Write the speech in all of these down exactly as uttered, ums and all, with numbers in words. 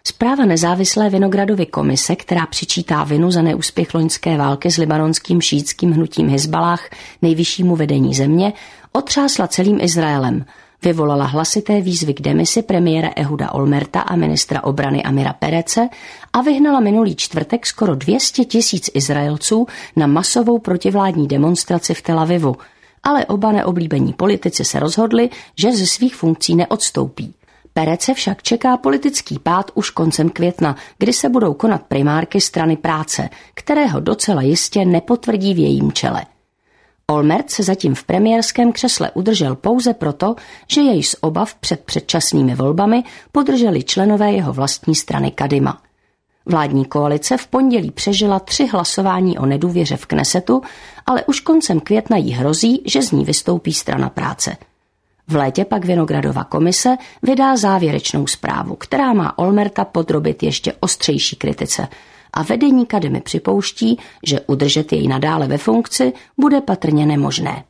Zpráva nezávislé Vinogradovy komise, která přičítá vinu za neúspěch loňské války s libanonským šíitským hnutím Hizballáh nejvyššímu vedení země, otřásla celým Izraelem. Vyvolala hlasité výzvy k demisi premiéra Ehuda Olmerta a ministra obrany Amira Perece a vyhnala minulý čtvrtek skoro dvě stě tisíc Izraelců na masovou protivládní demonstraci v Tel Avivu. Ale oba neoblíbení politici se rozhodli, že ze svých funkcí neodstoupí. Perece však čeká politický pád už koncem května, kdy se budou konat primárky strany práce, kterého docela jistě nepotvrdí v jejím čele. Olmert se zatím v premiérském křesle udržel pouze proto, že jej z obav před předčasnými volbami podrželi členové jeho vlastní strany Kadima. Vládní koalice v pondělí přežila tři hlasování o nedůvěře v Knesetu, ale už koncem května jí hrozí, že z ní vystoupí strana práce. V létě pak Vinogradova komise vydá závěrečnou zprávu, která má Olmerta podrobit ještě ostřejší kritice a vedení Kadimy připouští, že udržet jej nadále ve funkci bude patrně nemožné.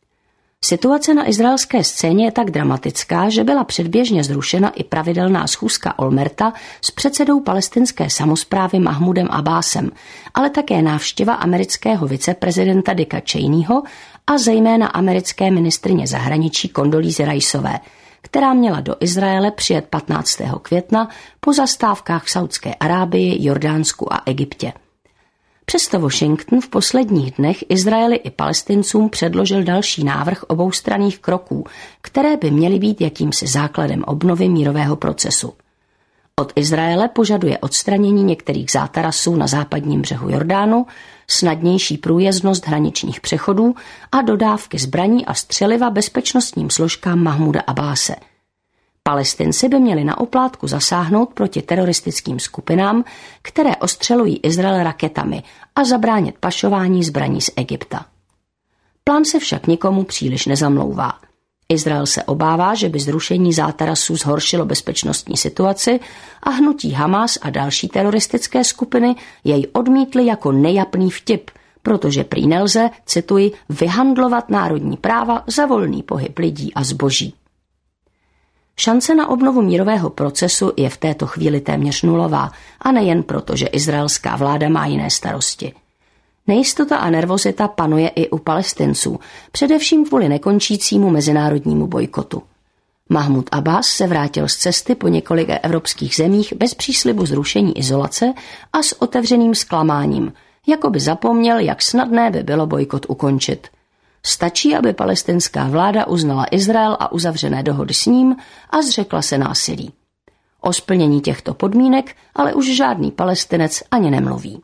Situace na izraelské scéně je tak dramatická, že byla předběžně zrušena i pravidelná schůzka Olmerta s předsedou palestinské samosprávy Mahmudem Abbásem, ale také návštěva amerického viceprezidenta Dicka Cheneyho a zejména americké ministryně zahraničí Condoleezza Riceové, která měla do Izraele přijet patnáctého května po zastávkách v Saudské Arábii, Jordánsku a Egyptě. Přesto Washington v posledních dnech Izraeli i Palestincům předložil další návrh oboustranných kroků, které by měly být jakýmsi základem obnovy mírového procesu. Od Izraele požaduje odstranění některých zátarasů na západním břehu Jordánu, snadnější průjezdnost hraničních přechodů a dodávky zbraní a střeliva bezpečnostním složkám Mahmuda Abbáse. Palestinci by měli na oplátku zasáhnout proti teroristickým skupinám, které ostřelují Izrael raketami a zabránit pašování zbraní z Egypta. Plán se však nikomu příliš nezamlouvá. Izrael se obává, že by zrušení zátarasů zhoršilo bezpečnostní situaci a hnutí Hamas a další teroristické skupiny jej odmítly jako nejapný vtip, protože prý nelze, cituji, vyhandlovat národní práva za volný pohyb lidí a zboží. Šance na obnovu mírového procesu je v této chvíli téměř nulová a nejen proto, že izraelská vláda má jiné starosti. Nejistota a nervozita panuje i u Palestinců, především kvůli nekončícímu mezinárodnímu bojkotu. Mahmud Abbás se vrátil z cesty po několika evropských zemích bez příslibu zrušení izolace a s otevřeným zklamáním, jako by zapomněl, jak snadné by bylo bojkot ukončit. Stačí, aby palestinská vláda uznala Izrael a uzavřené dohody s ním a zřekla se násilí. O splnění těchto podmínek ale už žádný Palestinec ani nemluví.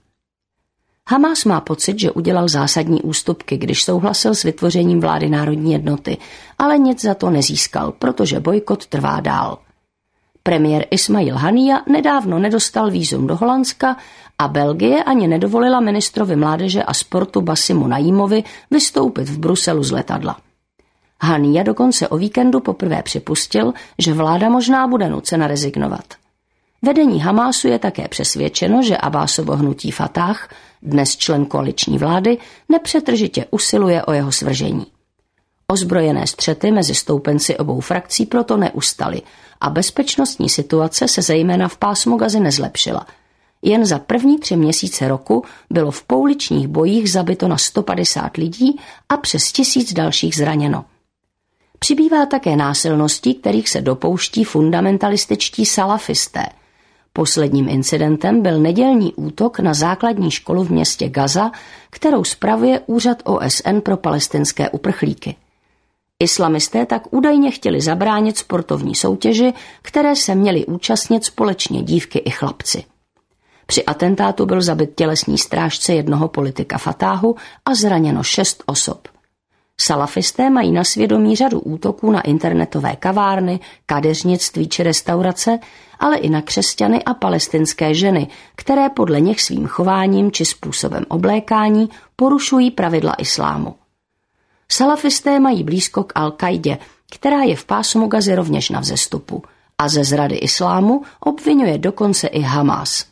Hamas má pocit, že udělal zásadní ústupky, když souhlasil s vytvořením vlády národní jednoty, ale nic za to nezískal, protože bojkot trvá dál. Premiér Ismail Hanija nedávno nedostal vízum do Holandska a Belgie ani nedovolila ministrovi mládeže a sportu Basimu Najímovi vystoupit v Bruselu z letadla. Hanija dokonce o víkendu poprvé připustil, že vláda možná bude nucena rezignovat. Vedení Hamásu je také přesvědčeno, že Abbásovo hnutí Fatah, dnes člen koaliční vlády, nepřetržitě usiluje o jeho svržení. Ozbrojené střety mezi stoupenci obou frakcí proto neustaly a bezpečnostní situace se zejména v pásmu Gazy nezlepšila. Jen za první tři měsíce roku bylo v pouličních bojích zabito na sto padesát lidí a přes tisíc dalších zraněno. Přibývá také násilností, kterých se dopouští fundamentalističtí salafisté. Posledním incidentem byl nedělní útok na základní školu v městě Gaza, kterou spravuje Úřad O S N pro palestinské uprchlíky. Islamisté tak údajně chtěli zabránit sportovní soutěži, které se měli účastnit společně dívky i chlapci. Při atentátu byl zabit tělesný strážce jednoho politika Fatáhu a zraněno šest osob. Salafisté mají na svědomí řadu útoků na internetové kavárny, kadeřnictví či restaurace, ale i na křesťany a palestinské ženy, které podle nich svým chováním či způsobem oblékání porušují pravidla islámu. Salafisté mají blízko k Al-Kaidě, která je v pásmu Gazy rovněž na vzestupu, a ze zrady islámu obvinuje dokonce i Hamas.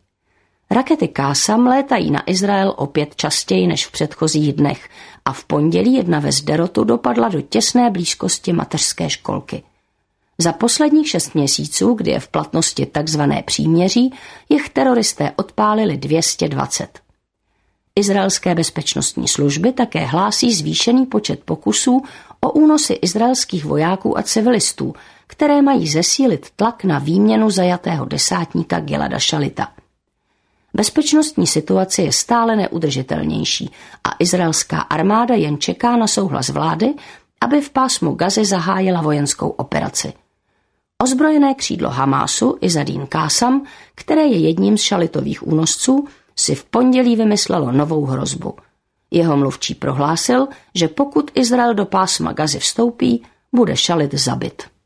Rakety Kásam létají na Izrael opět častěji než v předchozích dnech a v pondělí jedna ve Sderotu dopadla do těsné blízkosti mateřské školky. Za posledních šest měsíců, kdy je v platnosti takzvané příměří, jich teroristé odpálili dvě stě dvacet. Izraelské bezpečnostní služby také hlásí zvýšený počet pokusů o únosy izraelských vojáků a civilistů, které mají zesílit tlak na výměnu zajatého desátníka Gilada Šalita. Bezpečnostní situace je stále neudržitelnější a izraelská armáda jen čeká na souhlas vlády, aby v pásmu Gazy zahájila vojenskou operaci. Ozbrojené křídlo Hamásu Izzadín Kásam, které je jedním z Šalitových únosců, si v pondělí vymyslelo novou hrozbu. Jeho mluvčí prohlásil, že pokud Izrael do pásma Gazy vstoupí, bude Šalit zabit.